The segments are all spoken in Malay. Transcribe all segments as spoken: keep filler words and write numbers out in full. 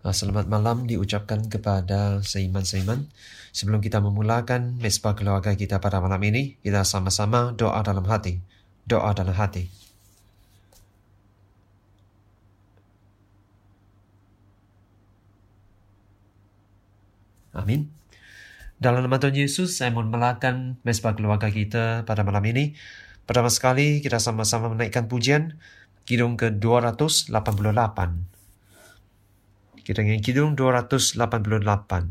Selamat malam diucapkan kepada seiman-seiman. Sebelum kita memulakan mesbah keluarga kita pada malam ini, kita sama-sama doa dalam hati. Doa dalam hati. Amin. Dalam nama Tuhan Yesus, saya mohon memulakan mesbah keluarga kita pada malam ini. Pertama sekali, kita sama-sama menaikkan pujian kidung ke dua ratus lapan puluh delapan. Kita dengan kidung dua ratus lapan puluh delapan.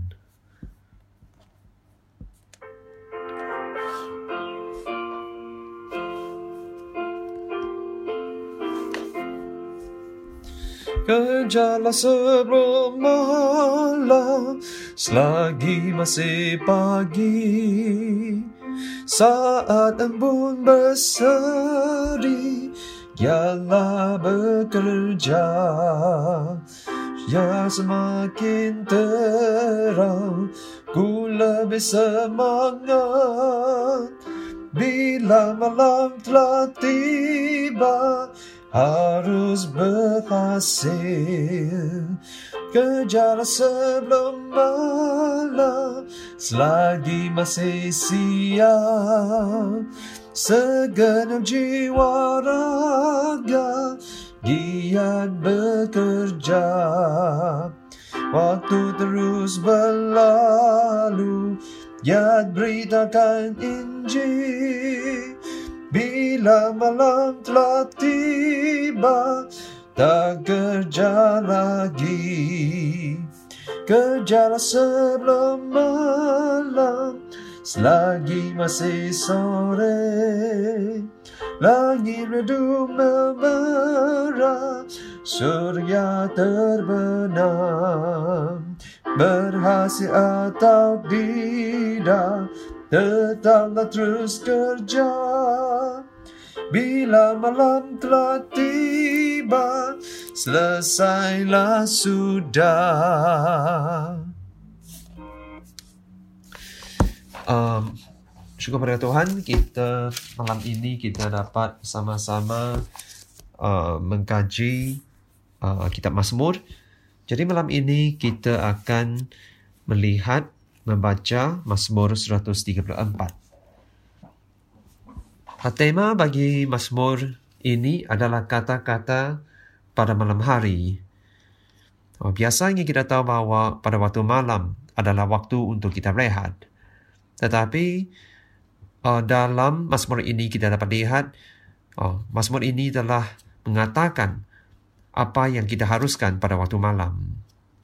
Kejarlah sebelum malam, selagi masih pagi. Saat embun berseri, giatlah bekerja. Ya semakin terang, ku lebih semangat. Bila malam telah tiba, harus berhasil. Kejarlah sebelum malam, selagi masih siang. Segenap jiwa raga giat bekerja. Waktu terus berlalu, giat beritakan Injil. Bila malam telah tiba, tak kerja lagi. Kejarlah sebelum malam, selagi masih sore. Langit redup memerah, surya terbenam. Berhasil atau tidak, tetaplah terus kerja. Bila malam telah tiba, selesailah sudah. Um, syukur pada Tuhan, kita malam ini kita dapat sama-sama uh, mengkaji uh, kitab Mazmur. Jadi malam ini kita akan melihat, membaca Mazmur seratus tiga puluh empat. Tema bagi Mazmur ini adalah kata-kata pada malam hari. Oh, biasanya kita tahu bahawa pada waktu malam adalah waktu untuk kita rehat. Tetapi uh, dalam Mazmur ini kita dapat lihat, oh, Mazmur ini telah mengatakan apa yang kita haruskan pada waktu malam.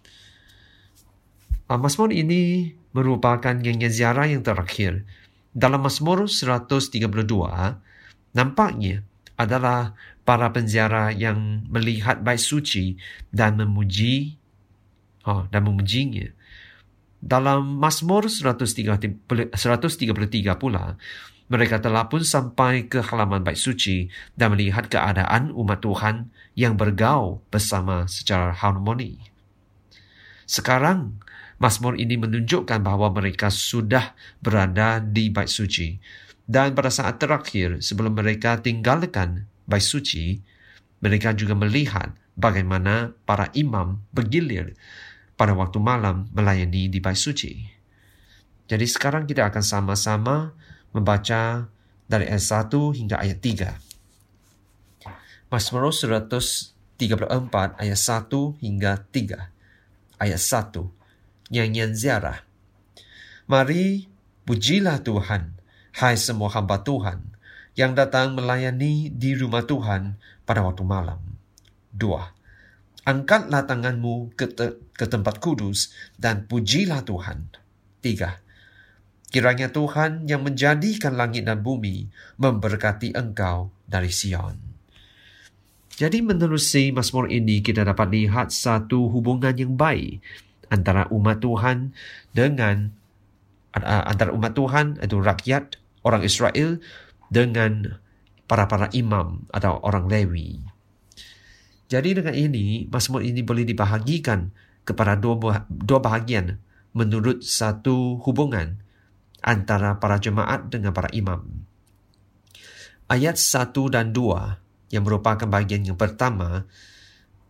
Uh, Mazmur ini merupakan nyanyian ziarah yang terakhir. Dalam Mazmur seratus tiga puluh dua, nampaknya adalah para penziarah yang melihat bait suci dan memuji oh, dan memujinya. Dalam Mazmur seratus tiga puluh tiga pula, mereka telah pun sampai ke halaman bait suci dan melihat keadaan umat Tuhan yang bergaul bersama secara harmoni. Sekarang, Mazmur ini menunjukkan bahawa mereka sudah berada di bait suci. Dan pada saat terakhir sebelum mereka tinggalkan bait suci, mereka juga melihat bagaimana para imam bergilir pada waktu malam melayani di bait suci. Jadi sekarang kita akan sama-sama membaca dari ayat satu hingga ayat tiga. Mazmur seratus tiga puluh empat ayat satu hingga tiga. Ayat satu. Nyanyian ziarah. Mari pujilah Tuhan, hai semua hamba Tuhan yang datang melayani di rumah Tuhan pada waktu malam. Dua. Angkatlah tanganmu ke, te- ke tempat kudus dan pujilah Tuhan. Tiga. Kiranya Tuhan yang menjadikan langit dan bumi memberkati engkau dari Sion. Jadi menerusi Mazmur ini kita dapat lihat satu hubungan yang baik antara umat Tuhan dengan uh, antara umat Tuhan itu rakyat orang Israel dengan para-para imam atau orang Lewi. Jadi dengan ini Mazmur ini boleh dibahagikan kepada dua, dua bahagian menurut satu hubungan antara para jemaat dengan para imam. Ayat satu dan dua yang merupakan bahagian yang pertama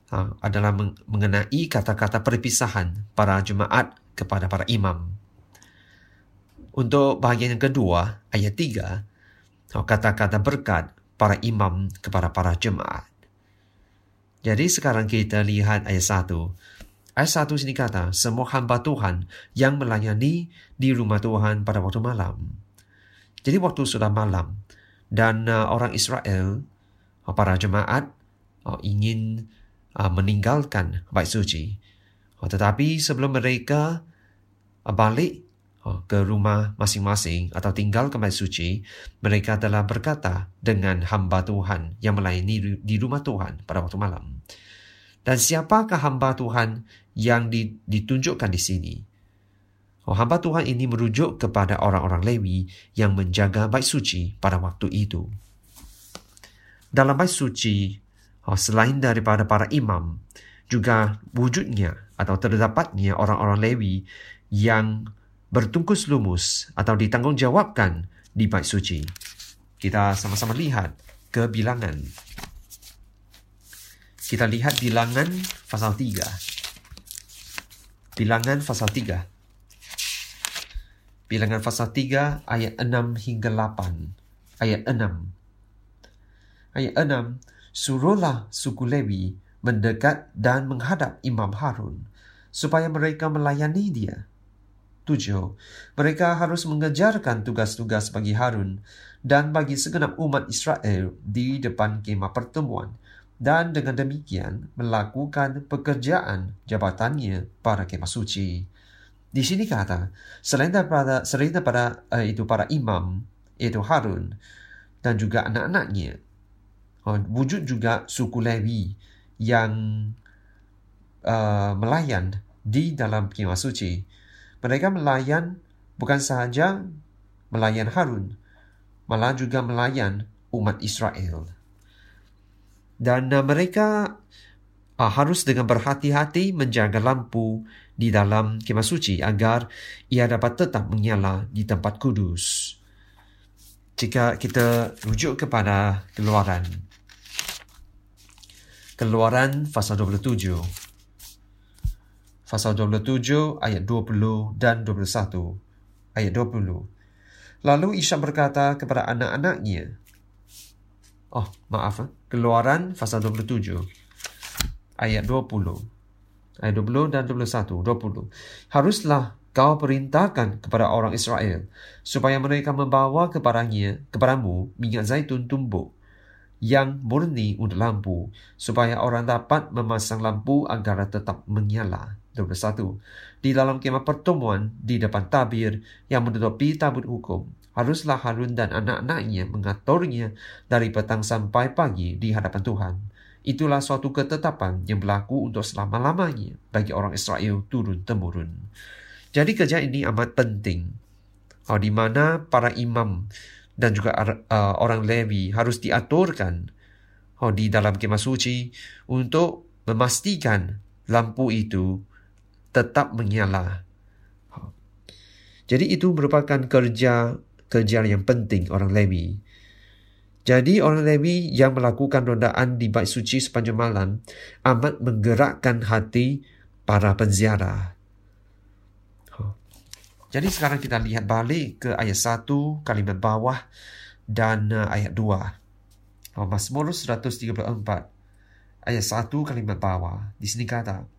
ha, adalah mengenai kata-kata perpisahan para jemaat kepada para imam. Untuk bahagian yang kedua, ayat tiga, kata-kata berkat para imam kepada para jemaat. Jadi sekarang kita lihat ayat satu. Ayat satu sini kata, semua hamba Tuhan yang melayani di rumah Tuhan pada waktu malam. Jadi waktu sudah malam dan uh, orang Israel, para jemaat uh, ingin uh, meninggalkan bait suci. Uh, tetapi sebelum mereka uh, balik uh, ke rumah masing-masing atau tinggal ke bait suci, mereka telah berkata dengan hamba Tuhan yang melayani di rumah Tuhan pada waktu malam. Dan siapakah hamba Tuhan yang ditunjukkan di sini? Oh, hamba Tuhan ini merujuk kepada orang-orang Lewi yang menjaga bait suci pada waktu itu. Dalam bait suci, oh, selain daripada para imam, juga wujudnya atau terdapatnya orang-orang Lewi yang bertungkus lumus atau ditanggungjawabkan di bait suci. Kita sama-sama lihat ke bilangan. Kita lihat bilangan pasal tiga. Bilangan pasal tiga. Bilangan pasal tiga ayat enam hingga lapan. Ayat enam. Ayat enam. Suruhlah suku Lewi mendekat dan menghadap Imam Harun supaya mereka melayani dia. Tujuh. Mereka harus mengejarkan tugas-tugas bagi Harun dan bagi segenap umat Israel di depan kemah pertemuan, dan dengan demikian melakukan pekerjaan jabatannya pada kemah suci. Di sini kata, selain daripada, selain daripada uh, itu para imam, iaitu Harun dan juga anak-anaknya, uh, wujud juga suku Lewi yang uh, melayan di dalam kemah suci. Mereka melayan bukan sahaja melayan Harun, malah juga melayan umat Israel. Dan uh, mereka uh, harus dengan berhati-hati menjaga lampu di dalam kemah suci agar ia dapat tetap menyala di tempat kudus. Jika kita rujuk kepada Keluaran. Keluaran pasal dua puluh tujuh. Pasal dua puluh tujuh ayat dua puluh dan dua puluh satu. Ayat dua puluh. Lalu Ishak berkata kepada anak-anaknya, Oh, maaf. Eh? Keluaran pasal dua puluh tujuh. Ayat dua puluh. Ayat dua puluh dan dua puluh satu. dua puluh. Haruslah kau perintahkan kepada orang Israel supaya mereka membawa kepadanya, kepadamu minyak zaitun tumbuk yang murni untuk lampu, supaya orang dapat memasang lampu agar tetap menyala. dua puluh satu. Di dalam kemah pertemuan di depan tabir yang menutupi tabut hukum, haruslah Harun dan anak-anaknya mengaturnya dari petang sampai pagi di hadapan Tuhan. Itulah suatu ketetapan yang berlaku untuk selama-lamanya bagi orang Israel turun-temurun. Jadi kerja ini amat penting, oh, di mana para imam dan juga uh, orang Lewi harus diaturkan oh, di dalam kemah suci untuk memastikan lampu itu tetap menyala. Oh. Jadi itu merupakan kerja kerja yang penting orang Lewi. Jadi orang Lewi yang melakukan rondaan di bait suci sepanjang malam amat menggerakkan hati para penziarah. Jadi sekarang kita lihat balik ke ayat satu kalimat bawah dan uh, ayat dua. Oh, Mazmur seratus tiga puluh empat ayat satu kalimat bawah. Di sini kata,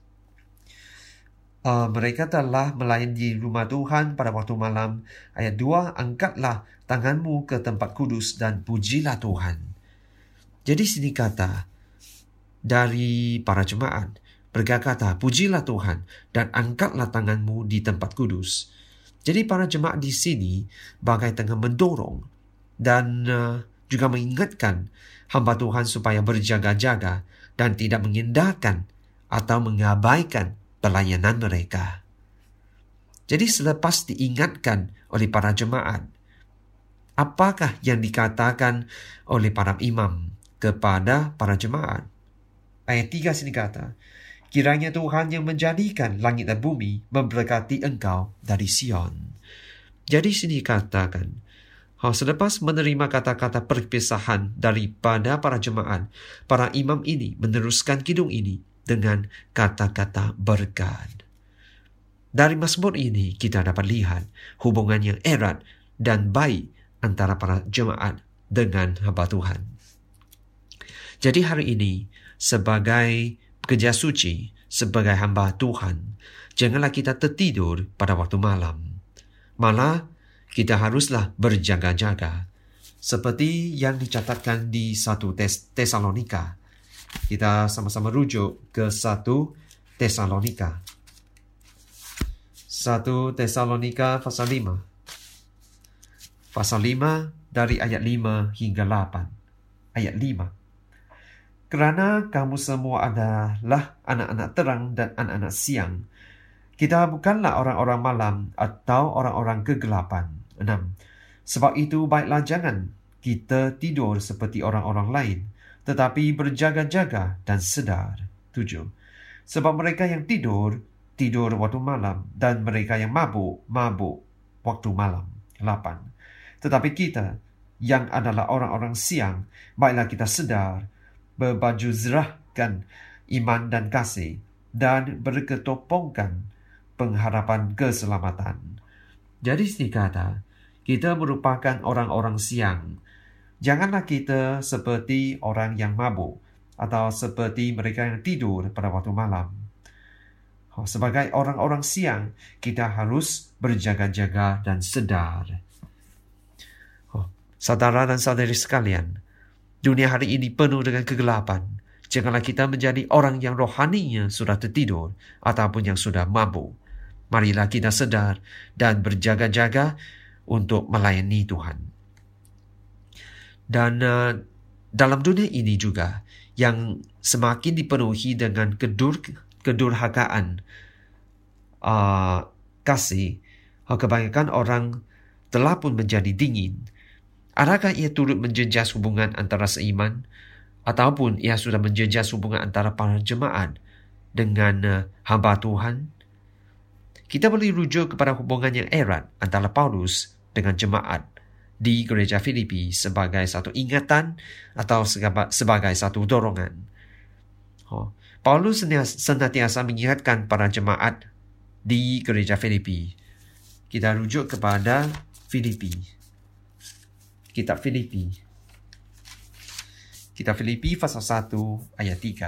uh, mereka telah melayani di rumah Tuhan pada waktu malam. Ayat dua, angkatlah tanganmu ke tempat kudus dan pujilah Tuhan. Jadi sini kata dari para jemaat, berkata, pujilah Tuhan dan angkatlah tanganmu di tempat kudus. Jadi para jemaat di sini bagai tengah mendorong dan uh, juga mengingatkan hamba Tuhan supaya berjaga-jaga dan tidak mengindahkan atau mengabaikan pelayanan mereka. Jadi selepas diingatkan oleh para jemaat, apakah yang dikatakan oleh para imam kepada para jemaat? Ayat tiga sini kata, kiranya Tuhan yang menjadikan langit dan bumi memberkati engkau dari Sion. Jadi sini katakan, Ha, selepas menerima kata-kata perpisahan daripada para jemaat, para imam ini meneruskan kidung ini dengan kata-kata berkat. Dari Mazmur ini kita dapat lihat hubungan yang erat dan baik antara para jemaat dengan hamba Tuhan. Jadi hari ini sebagai pekerja suci, sebagai hamba Tuhan, janganlah kita tertidur pada waktu malam. Malah kita haruslah berjaga-jaga. Seperti yang dicatatkan di satu Tes- Tesalonika. Kita sama-sama rujuk ke satu Tesalonika. satu Tesalonika pasal lima. Pasal lima dari ayat lima hingga lapan. Ayat lima. Kerana kamu semua adalah anak-anak terang dan anak-anak siang. Kita bukanlah orang-orang malam atau orang-orang kegelapan. enam. Sebab itu baiklah jangan kita tidur seperti orang-orang lain, tetapi berjaga-jaga dan sedar. tujuh. Sebab mereka yang tidur, tidur waktu malam, dan mereka yang mabuk, mabuk waktu malam. delapan. Tetapi kita yang adalah orang-orang siang, baiklah kita sedar, berbaju zerahkan iman dan kasih, dan berketopongkan pengharapan keselamatan. Jadi sini kata, kita merupakan orang-orang siang. Janganlah kita seperti orang yang mabuk atau seperti mereka yang tidur pada waktu malam. Sebagai orang-orang siang, kita harus berjaga-jaga dan sedar. Saudara dan saudari sekalian, dunia hari ini penuh dengan kegelapan. Janganlah kita menjadi orang yang rohaninya sudah tertidur ataupun yang sudah mabuk. Marilah kita sedar dan berjaga-jaga untuk melayani Tuhan. Dan uh, dalam dunia ini juga yang semakin dipenuhi dengan kedur, kedurhakaan uh, kasih, kebanyakan orang telah pun menjadi dingin. Adakah ia turut menjejas hubungan antara seiman ataupun ia sudah menjejas hubungan antara para jemaat dengan uh, hamba Tuhan? Kita boleh rujuk kepada hubungan yang erat antara Paulus dengan jemaat di gereja Filipi sebagai satu ingatan atau sebagai satu dorongan. Oh, Paulus senantiasa mengingatkan para jemaat di gereja Filipi. Kita rujuk kepada Filipi. Kitab Filipi. Kitab Filipi pasal satu ayat tiga.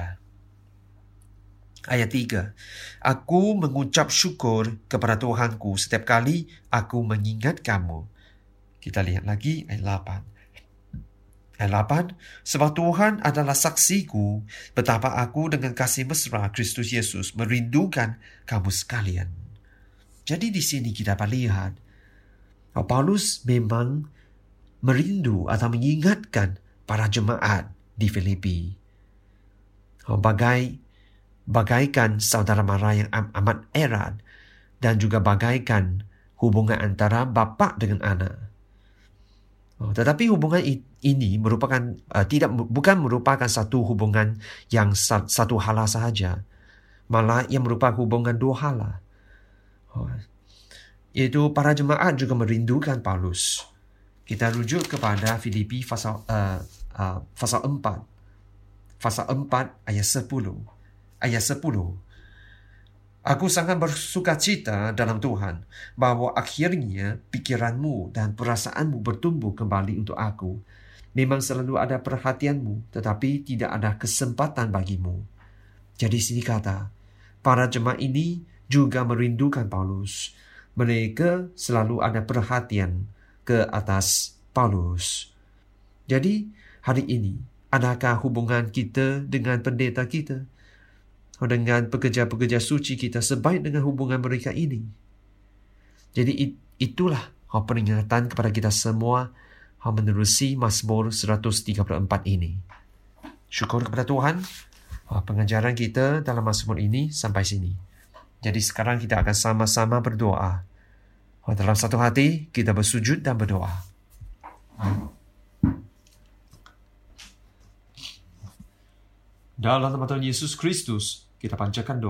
Ayat tiga. Aku mengucap syukur kepada Tuhanku setiap kali aku mengingat kamu. Kita lihat lagi ayat lapan. Ayat lapan. Sebab Tuhan adalah saksiku betapa aku dengan kasih mesra Kristus Yesus merindukan kamu sekalian. Jadi di sini kita dapat lihat Paulus memang merindu atau mengingatkan para jemaat di Filipi. Bagai Bagaikan saudara mara yang amat erat dan juga bagaikan hubungan antara bapa dengan anak. Oh, tetapi hubungan ini merupakan uh, tidak bukan merupakan satu hubungan yang sa- satu hala sahaja, malah ia merupakan hubungan dua hala. Oh, iaitu para jemaat juga merindukan Paulus. Kita rujuk kepada Filipi pasal uh, uh, pasal empat, pasal empat ayat sepuluh. Ayat sepuluh. Aku sangat bersukacita dalam Tuhan bahawa akhirnya pikiranmu dan perasaanmu bertumbuh kembali untuk aku. Memang selalu ada perhatianmu, tetapi tidak ada kesempatan bagimu. Jadi sini kata, para jemaat ini juga merindukan Paulus. Mereka selalu ada perhatian ke atas Paulus. Jadi hari ini, adakah hubungan kita dengan pendeta kita? Dengan pekerja-pekerja suci kita sebaik dengan hubungan mereka ini. Jadi itulah peringatan kepada kita semua menerusi Mazmur seratus tiga puluh empat ini. Syukur kepada Tuhan, pengajaran kita dalam Mazmur ini sampai sini. Jadi sekarang kita akan sama-sama berdoa. Dalam satu hati kita bersujud dan berdoa. Dalam nama Tuhan Yesus Kristus, kita panjatkan doa.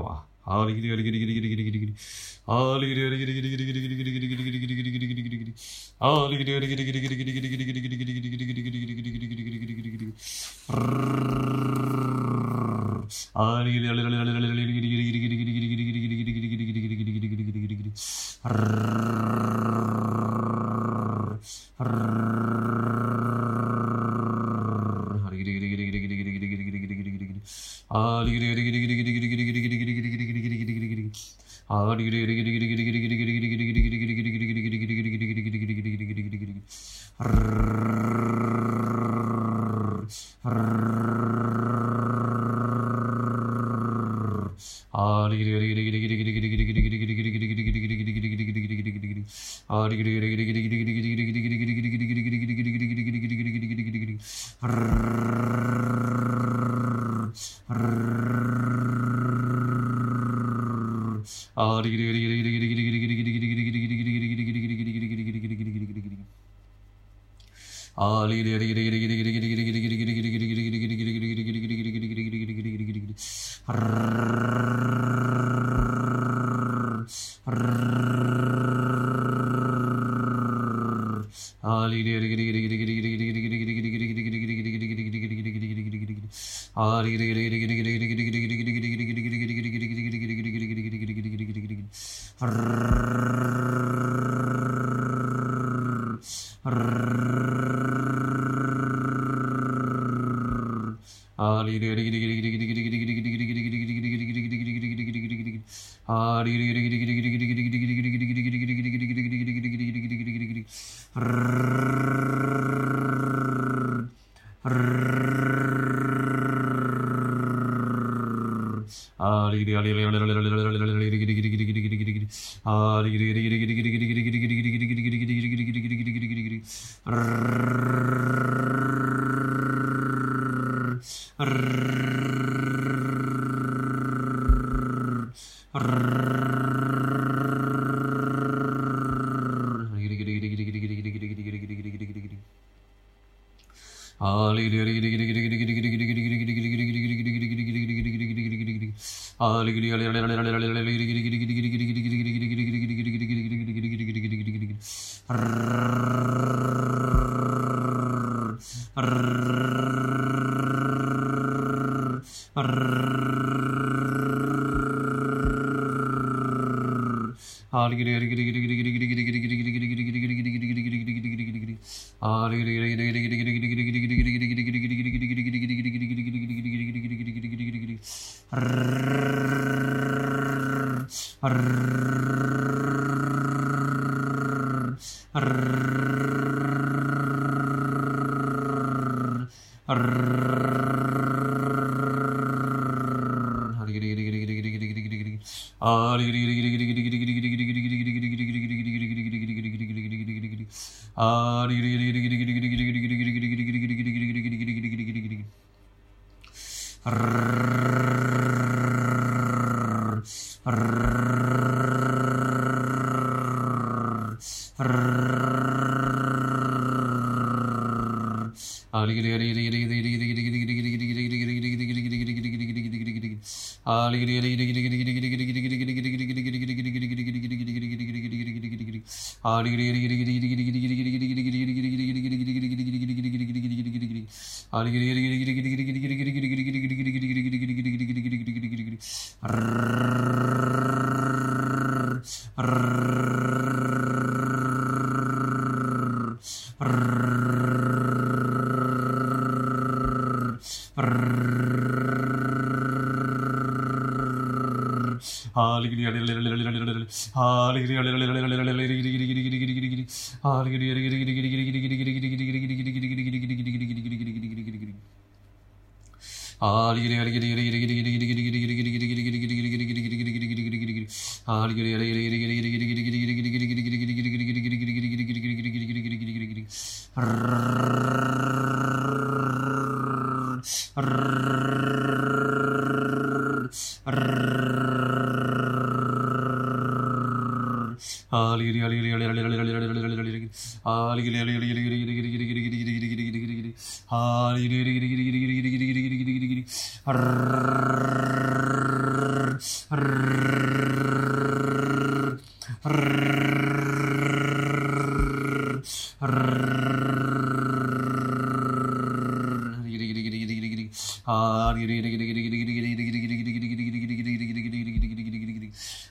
Arr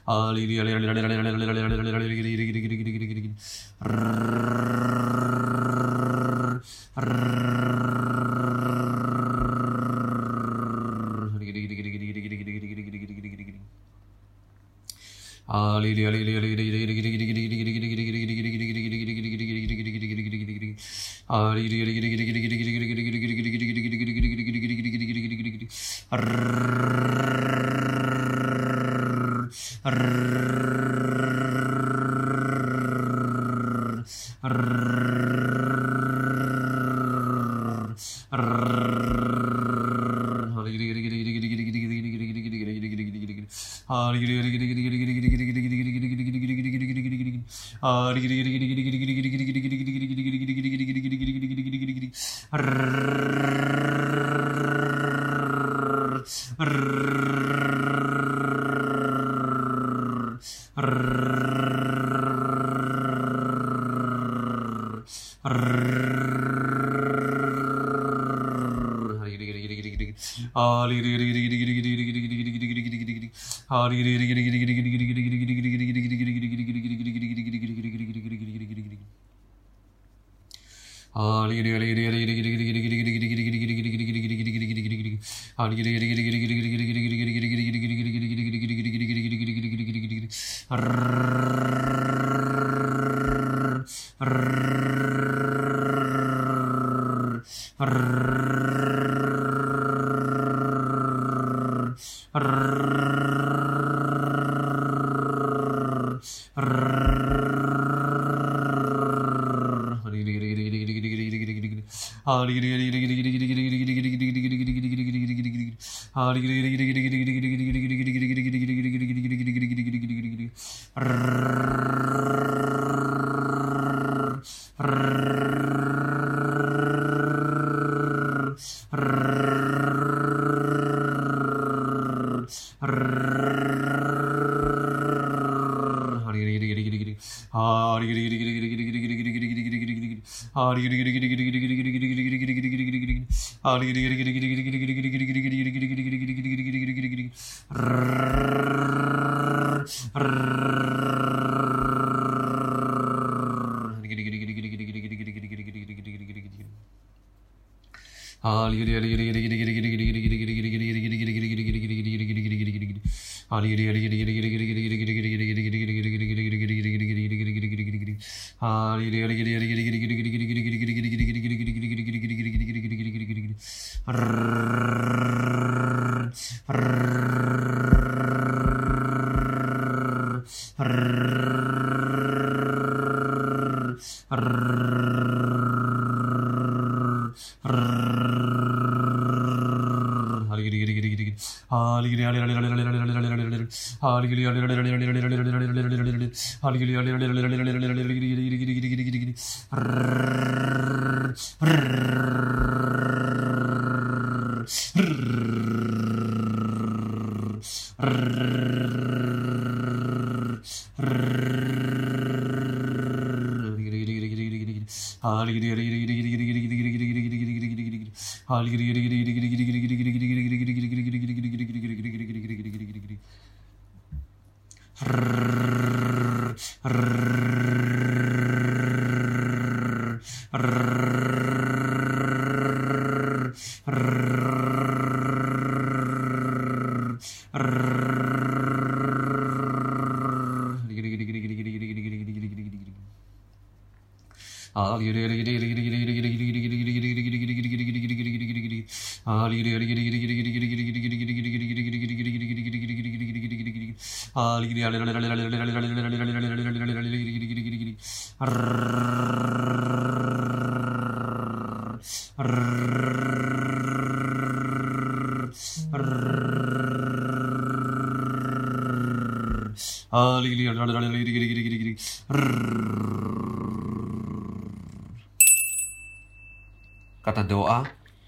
Kata doa,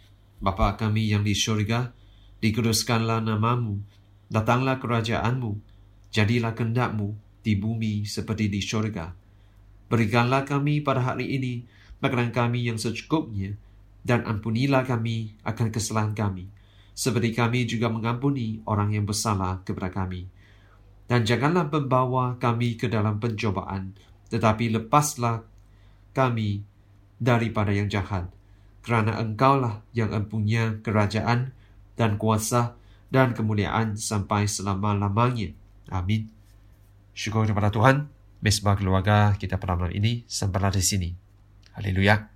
Bapa kami yang di syurga, dikuduskanlah namamu, datanglah kerajaanmu, jadilah kehendakmu di bumi seperti di syurga. Berikanlah kami pada hari ini makanan kami yang secukupnya, dan ampunilah kami akan kesalahan kami, seperti kami juga mengampuni orang yang bersalah kepada kami. Dan janganlah membawa kami ke dalam pencobaan, tetapi lepaslah kami daripada yang jahat. Kerana Engkaulah yang empunya kerajaan dan kuasa dan kemuliaan sampai selama-lamanya. Amin. Syukur kepada Tuhan. Mesbah keluarga kita pada malam ini sampailah di sini. Haleluya.